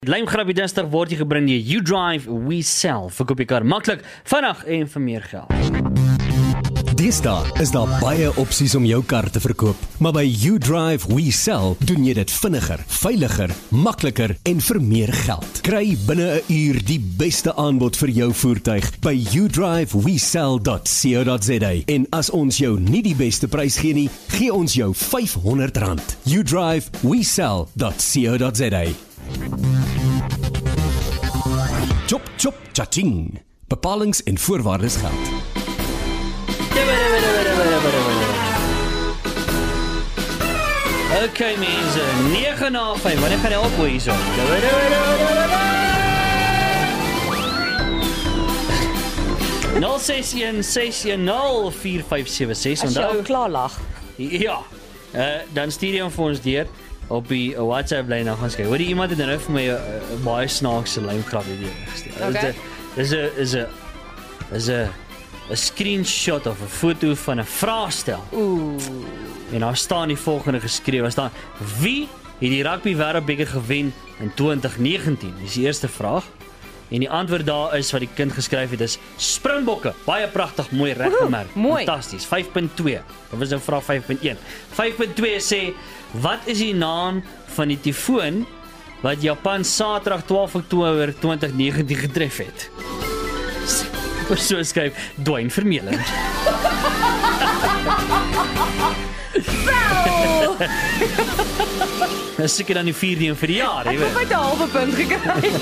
Lijmgrappie Dinsdag word jy gebring deur You Drive, We Sell. Verkoop jy kar maklik, vinnig en vir meer geld. Deesdae is daar baie opsies om jou kar te verkoop, maar by You Drive, We Sell doen jy dit vinniger, veiliger, makliker en vir meer geld. Kry binne 'n uur die beste aanbod vir jou voertuig by youdrivewesell.co.za en as ons jou nie die beste prys gee nie, gee ons jou R500. youdrivewesell.co.za. Chop chop cha-ching. Bepalings en voorwaardes geld. Okay mense, 9:05, wanneer gaan jy ophoor hierso? Nou 0616104576. As jy al klaar lag. Ja, dan stuur jy hom vir ons deur op die WhatsApp lyn dan gaan skryf. Hoor jy iemand het nou vir my 'n baie snaakse lyngrap idee gestuur. Okay. Is 'n screenshot of 'n foto van 'n vraestel. En daar staan die volgende geskrewe, daar staan: wie het die rugby wêreldbeker gewen in 2019? Dis die eerste vraag. En die antwoord daar is wat die kind geskryf het is Springbokke. Baie pragtig, mooi reggemerk. Mooi. Fantasties. 5.2. Dit was nou vraag 5.1. 5.2 sê: wat is die naam van die tifoon wat Japan Saterdag 12 Oktober 2019 getref het? So skryf Dwayne Vermeulen. Dit is seker dan die 4de een vir die jaar, jy Ek weet. het 'n halwe punt gekry.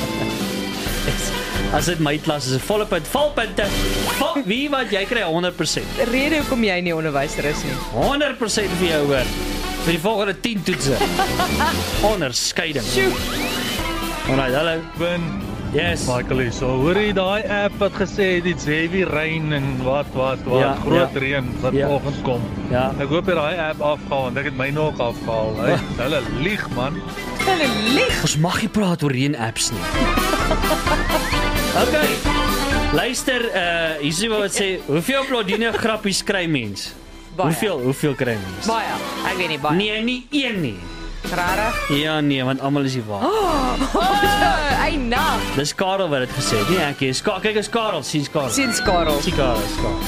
As dit my klas is 'n volle punt, valpunte. Wie wat jy kry 100%. Rede hoekom jy nie onderwyser is nie. 100% vir jou hoor. Vir die volgende 10 toetse. Onderskeiding. Sjoe. Alright, hallo. Ben, Yes. Michael, so hoor jy daai app wat gesê het it's heavy rain en wat, Ja, groot ja. reën wat Ja. vanoggend kom. Ja. Ek hoop jy daai app afgehaal, want ek het myne ook afgehaal. Hulle lieg man. Hulle lieg. Ons mag nie praat oor reën apps nie. Okay. Luister, hier is wat sê, hoeveel Claudine grappies kry mens? Baie. Hoeveel kry mens? Baie. Ek weet nie baie. Nee, nie een nie. Rarig. Ja nee, want almal is nie waar. Ai na. Dis Karel wat dit gesê het, nie ek nie. Kyk, is Karel, sien Karel. Sins Karel. Sien Karel, is Karel.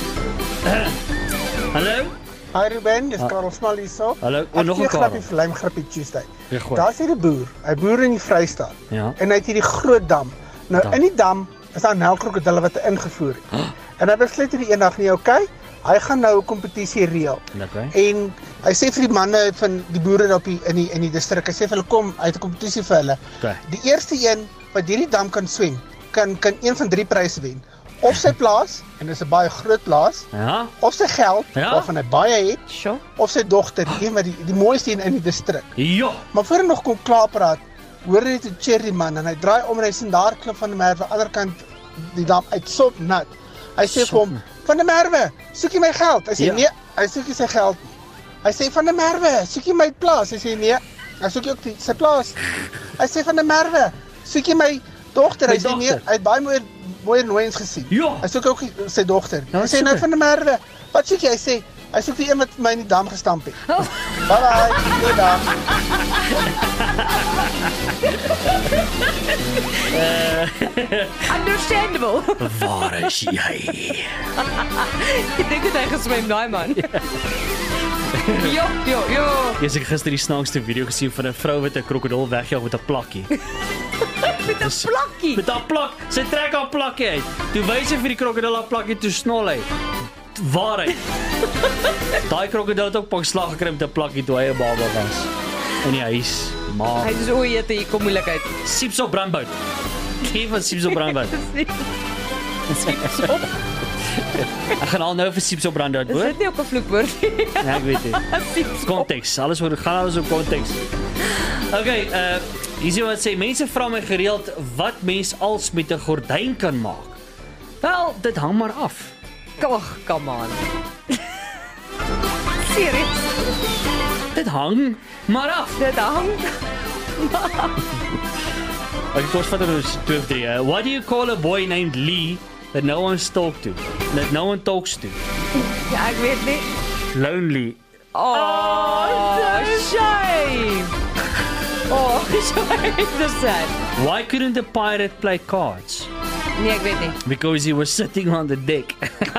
Hallo? Hi Ruben, dis Karel Smal hierso. Hallo, Ek nog 'n gee Karel. grappie vir Lijmgrappie Tuesday. Ja, goed. Daar's hier 'n boer. Hy boer in die Vrystaat. Ja. En hy het hierdie groot dam. Nou Dam. in die dam is daar nelkrokodille wat hy ingevoer het. En hy besluit hierdie eendag nie, okay, hy gaan nou 'n kompetisie reël. Okay. En hy sê vir die manne van die boere op in die distrik, hy sê vir hulle kom uit 'n kompetisie vir hulle. Okay. Die eerste een wat hierdie dam kan swem, kan een van 3 pryse wen. Of sy plaas, en dis 'n baie groot plaas, Ja? of sy geld, Ja. waarvan hy baie het, Sjoe. of sy dogter, die een wat die mooiste een in die distrik. Ja. Maar voor hy nog kon klaar praat, hoor hy toe Cherry man en hy draai om en hy sien daar klip van die Merwe aan die ander kant die dam uit sop nat. Hy sê vir hom, "Van die Merwe, soek jy my geld?" Hy sê, Ja. "Nee, hy soek nie sy geld nie." Hy sê, "Van die Merwe, soek jy my plaas?" Hy sê, "Nee, hy soek ook sy plaas." Hy sê, "Van die Merwe, soek jy my dogter?" My Hy sê, "Nee, dogter. hy het baie mooi nooiens gesien." Ja. Hy soek ook sy dogter. Ja, Hy sê, super. "Nou van die Merwe, wat soek jy?" Hy sê, hy soek die een wat my in die dam gestamp het. Bye bye, goeiedag. Understandable. Waar is jy? Ek dink hy geswem daai man. Jo. Ek het gister die snaakste video gesien van 'n vrou wat 'n krokodil wegjaag met 'n plakkie. Met 'n plakkie. Met haar plak, sy trek haar plakkie uit. Toe wys sy vir die krokodil haar plakkie, toe snol hy. Waarheid. Daai krokodil het ook pak slag gekry met 'n plakkie toe hy 'n baba was in die huis. Maar Hy is ooit hier kom moeilikheid. Sieps op brandbout. Geen van Sieps op brandbout. Ek gaan al nou vir Sieps op brandbout, Is hoor. dit nie ook 'n vloekwoord nie? Ja, ek weet nie. Konteks, alles gaan alles op konteks. Okay, hier is wat sê, mense vra my gereeld wat mens als met 'n gordyn kan maak. Wel, dit hang maar af. Ag, come on. Serieus? Dit hang maar af. Dit hang. Okay, kom ons vat er dus 2 of 3. What do you call a boy named Lee that no one talks to? That no one talks to? Ja, ek weet nie. Lonely. Oh, shame. Oh, so interessant. Why couldn't the pirate play cards? Nee, ek weet nie. Because he was sitting on the deck.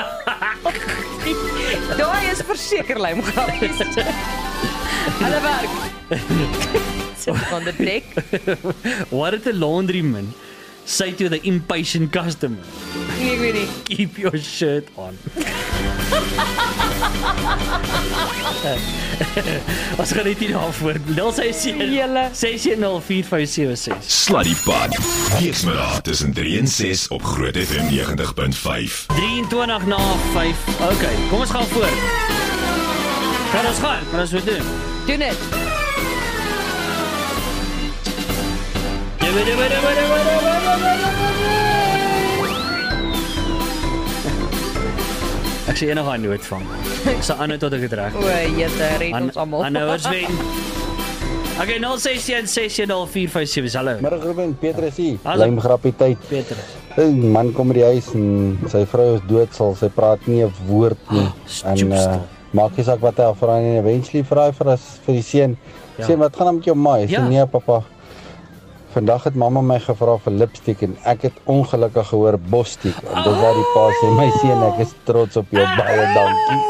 Daai is verseker lym grappies. Hulle werk. Sit on the deck. What did the laundryman say to the impatient customer? Nee, ek weet nie. Keep your shirt on. As gaan dit nie afwoord. 061 Sluddy Pad. Weksmiddag tussen 3 en 6 op Groot FM 90.5. 23 na 5. Okay, kom ons gaan voort. Kan ons gaan? Wat ons moet doen? Doen dit. Ek sê enige aan nood vang. Ek sal aan tot ek het reg. O, jette, red ons almal. Aanhouers wen. Okay, 061 hallo. Middag Ruben, Petrus hier. Hallo. Lym grappie tyd. Petrus. 'n Man kom by die huis en sy vrou is doodsal. Sy praat nie 'n woord nie. En maak nie saak wat hy vra nie. Eventually vra hy vir die seun. Sê wat gaan met jou ma? Hy sê nee pappa. Vandag het mamma my gevra vir lipstick en ek het ongelukkig gehoor bosstick. En dis waar die pa sê my seun, ek is trots op jou, baie dankie.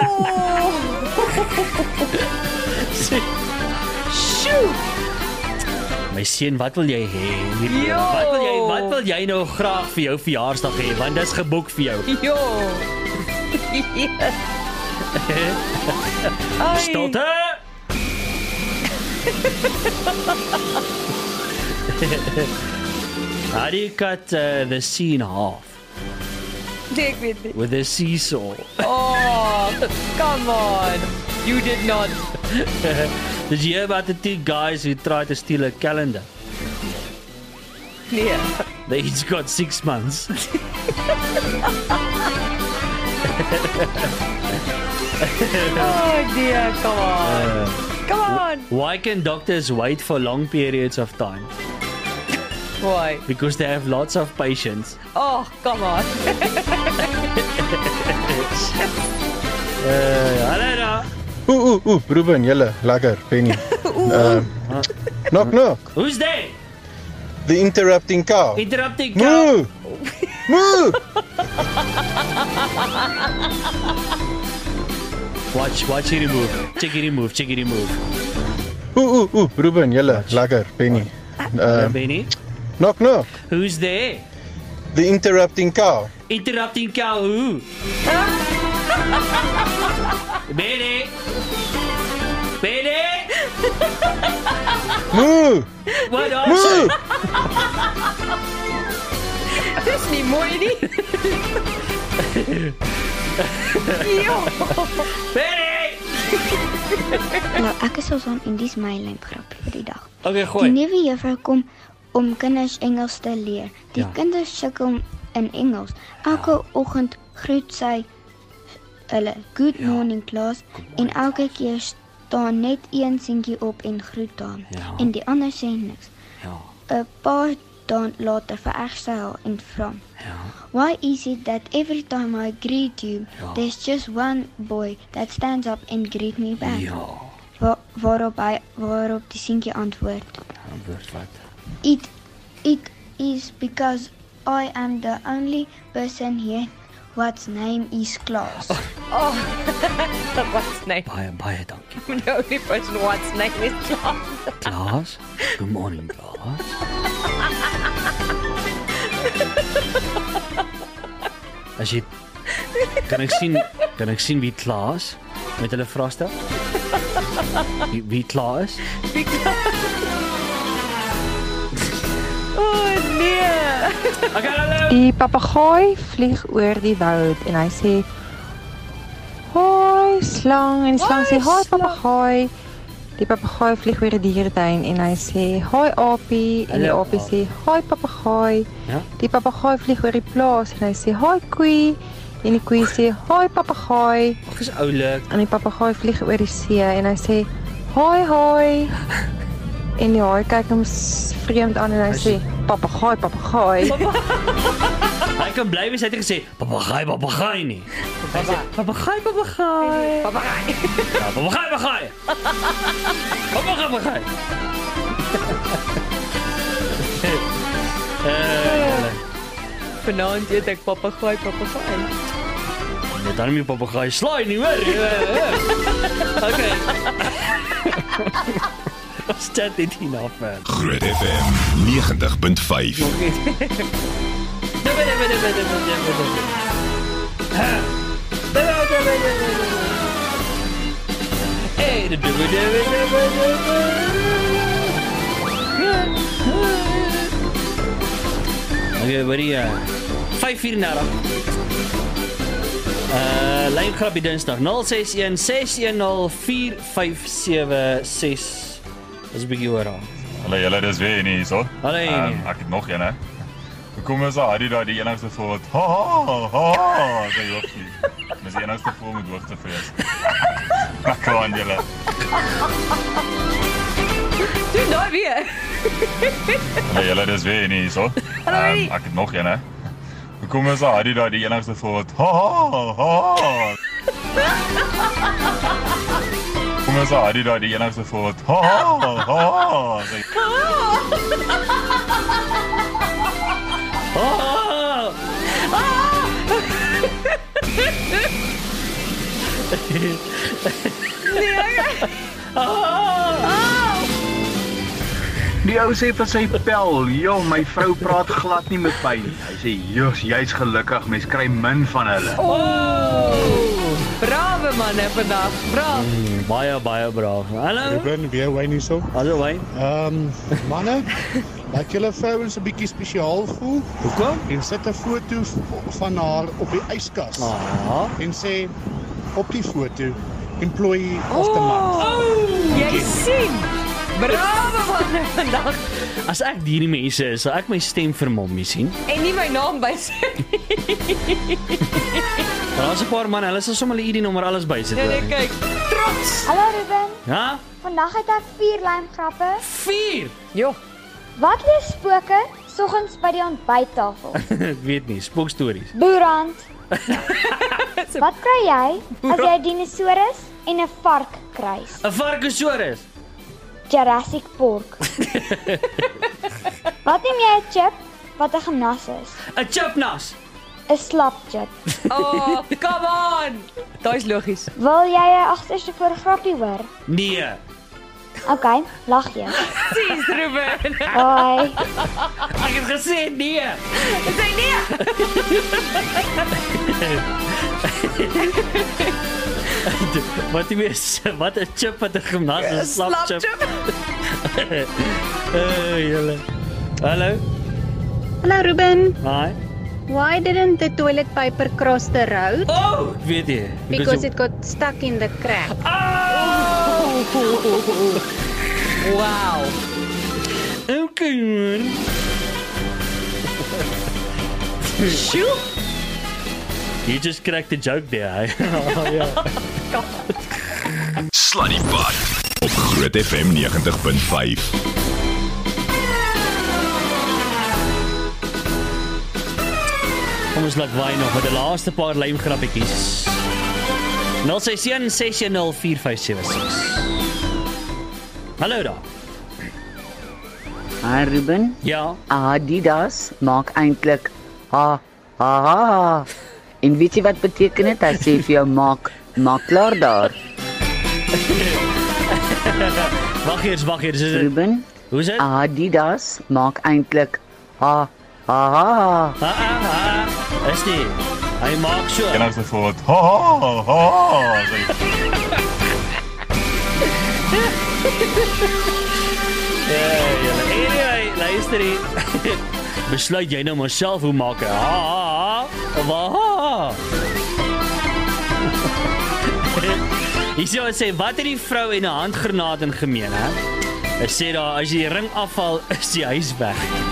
Sjoe. My seun, wat wil jy hê? Wat wil jy nou graag vir jou verjaarsdag hê? Want dis geboek vir jou. Jo. Stilte. How do you cut the sea in half? Ek weet nie. With a seesaw. Oh, come on. You did not. Did you hear about the two guys who tried to steal a calendar? Nee. They each got 6 months. Oh dear, come on. Come on. Why can doctors wait for long periods of time? Why? Because they have lots of patience. Oh, come on. Hallo. Ruben, julle, lekker, Penny. Knock, knock. Who's there? The interrupting cow. Interrupting cow. Moo! Watch he remove. Check he remove. Ruben, julle, lekker, Penny. Benny? Knock, knock. Who's there? The interrupting cow. Interrupting cow who? Benny? Moo! What else? Dis nie mooi nie. Jo. Benny! Nou, ek is ons aan Indies my lymgrap vir die dag. Okay, Die gooi. nuwe juffrou kom om kinders Engels te leer. Die kinders sukkel in Engels. Elke oggend groet sy hulle good morning class en elke keer staan net een seentjie op en groet dan. En die ander sê niks. 'n paar dae later vererg sy haar en vra: Why is it that every time I greet you, there's just one boy that stands up and greet me back? Waarop die seentjie antwoord: It is because I am the only person here whose name is Klaas. Oh, what's name? Baie dankie. The only person what's name is Klaas. Klaas? Good morning, Klaas. As jy kan ek sien wie Klaas met hulle vra stel? Wie Klaas? Oh nee. Okay, hallo. Die papegaai vlieg oor die woud en hy sê: "Hoi slang," en die slang sê: "Hoi papegaai." Die papegaai vlieg oor die dieretuin en hy sê: "Hoi aapie," en die aapie sê: "Hoi papegaai." Ja? Die papegaai vlieg oor die plaas en hy sê: "Hoi koei," en die koei sê: "Hoi papegaai." Ag, is oulik. En die papegaai vlieg oor die see en hy sê: "Hoi hoi." En die haai kyk hom vreemd aan en hy sê: "Papegaai, papegaai." Hy kan bly wees, hy het gesê papegaai nie. Hy sê papegaai. Papegaai. Ja, papegaai. Papegaai. vanaand eet ek papegaai. Net dan my papegaai slaai nie, hoor. Okay. Ons chat dit hier na ver. Groot FM 90.5. Okay, buddy, 5:34. Lyn grappie Dinsdag 061 610 4576. Dis 'n bietjie oor aan. Hallo julle, dis weer nie hierso. Hallo. Ek het nog een hè. Hoekom is Harry daai die enigste vol wat ha sê jy ook nie. Dis die enigste vol met hoogtevrees. Ek kan julle. Doen nou weer. Hallo julle, dis weer nie hierso. Ek het nog een hè. Hoekom is Harry daai die enigste vol wat Kom ons Harry daai die enigste vol wat sê Die ou sê vir sy pel, "Jo, my vrou praat glad nie met my nie." Hy sê, "Jos, jy's gelukkig, mens kry min van hulle." Brave manne vandag. Braaf. Baie braaf. Hallo. Ruben, weer Wayne hier so. Hallo Wayne. Manne, laat julle vrouens 'n bietjie spesiaal voel. Hoekom? En sit 'n foto van haar op die yskas. En sê op die foto, employee of the month. Jy sien. Bravo manne vandag. As ek hierdie mense is, sal ek my stem vermom sien. En nie my naam bysit nie. Maar as 'n paar man, hulle sal sommer die ID-nommer alles bysit. Nee, kyk. Trots. Hallo Ruben. Ja? Vandag het ek 4 lymgrappe. 4? Jo. Wat lees spooke soggens by die ontbyttafel? Ek weet nie, spookstories. Boerhand. Wat kry jy as jy 'n dinosaurus en 'n vark kruis? 'n Varkosaurus. Jurassic Park. Wat neem jy 'n chip wat 'n gimnas is? 'n chipnas. 'n slapchip. Oh, come on. Daai is logies. Wil jy 'n agterste voor grappie hoor? Nee. Okay, lag jy. Sis Ruben. Hoi. Ek het gesê nee. Sê nee. Wat jy is, wat 'n chip wat 'n gimnas is, slapchip. Julle. Hallo. Hallo Ruben. Hi. Why didn't the toilet paper cross the road? Oh, weet jy. Because it got stuck in the crack. Oh! Wow. Okay. Shoo. You just cracked the joke there. Sluddy Bot op Groot FM 90.5. Kom ons laat waai nog met die laaste paar lymgrappietjies. 061 610 4576. Hallo daar. Hi Ruben. Ja. Adidas maak eintlik ha. En weet jy wat beteken dit? Hy sê vir jou maak klaar daar. Wag eers, is dit Ruben? Hoe is dit? Adidas maak eintlik ha. Is nie. Hy maak so. En as jy voel Anyway, luister hier. Besluit jy nou maar self hoe maak hy. Hy sê, wat het die vrou en 'n handgranaat in gemeen, hè? Hy sê daar, as jy die ring afval, is die huis weg.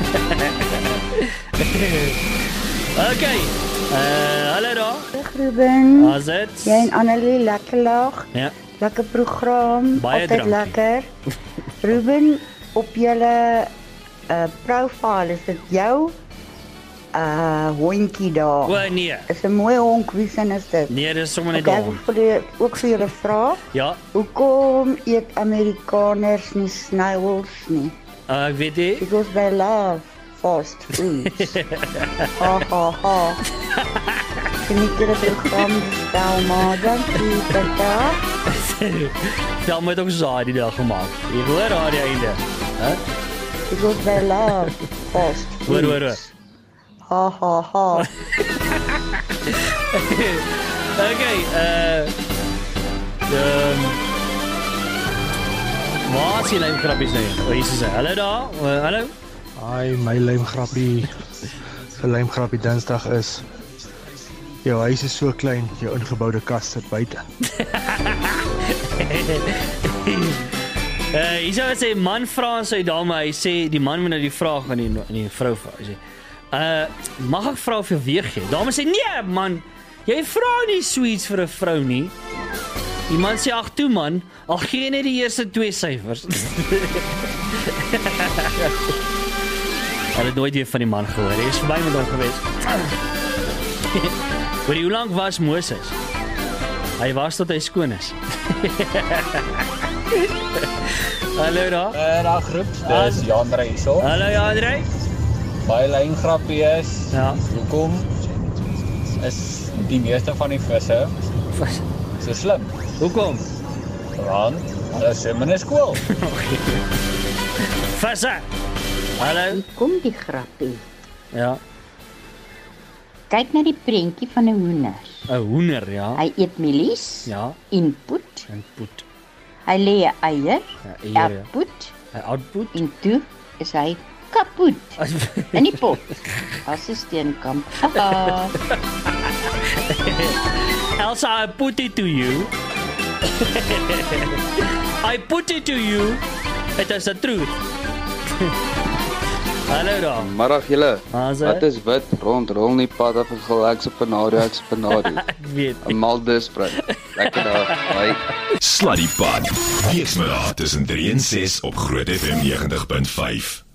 Okay. Hallo daar. Ruben. As dit? Jy en Annelie lekker lag. Ja. Lekker program. Baie altyd dankie. lekker. Ruben, op julle profiel is dit jou hondjie daar. O nee. Is 'n mooi honk, wie se is dit? Nee, dis sommer net Okay, hom. ek wil ook vir julle vra. Ja. Hoekom eet Amerikaners nie snails nie? Ek weet nie. Because they love fast foods. Ha ha ha. Geniet julle program stel maar dankie tata. Ja, maar het ook zo die dag gemaakt. Je hoor haar die einde. Huh? Because they love fast foods. Hoor. Ha ha ha. Okay, waar is die lijmgrappies nou? Hier is hy. Hallo daar. Hallo. Hi, my lijmgrappie. Vir lijmgrappie Dinsdag is jou huis is so klein, jou ingebouwde kast sit buite. Hier sou sê man vra aan sy dame, hy sê die man moet nou die vraag aan die vrou vra. Hy sê, mag ek vra of jy weer gee? Dame sê, nee man, jy vra nie sweets vir 'n vrou nie. Die man sê, ag toe man, al gee net die eerste 2 syfers. Hulle het nooit weer van die man gehoor, hy is verby met hom gewees. Hoor, hoe lang was Moses? Hy was tot hy skoon is. Hallo daar. Dag groep, dis Jandrey hierso. Hallo Jandrey. Baie lyngrappie is. Ja. Hoekom is die meeste van die visse so slim? Hoekom? Want hulle swem in 'n skool. Visse. Hallo. Kom die grappie. Ja. Kyk na die prentjie van 'n hoender. 'n Hoender, ja. Hy eet mielies. Ja. Input. Input. Hy lê 'n eier. Ja, output. Hy output. En toe is hy kapot. In die pot. As 'n steenkamp. Elsa, I put it to you. I put it to you. It is the truth. Hallo daar. Middag julle. Wat is wit rond rol nie pad af en geleks op 'n nadio. Ek weet. 'n Maldusbring. Lekker daar. Bye. Sluddy Pad. Weksmiddag tussen 3 en 6 op Groot FM 90.5.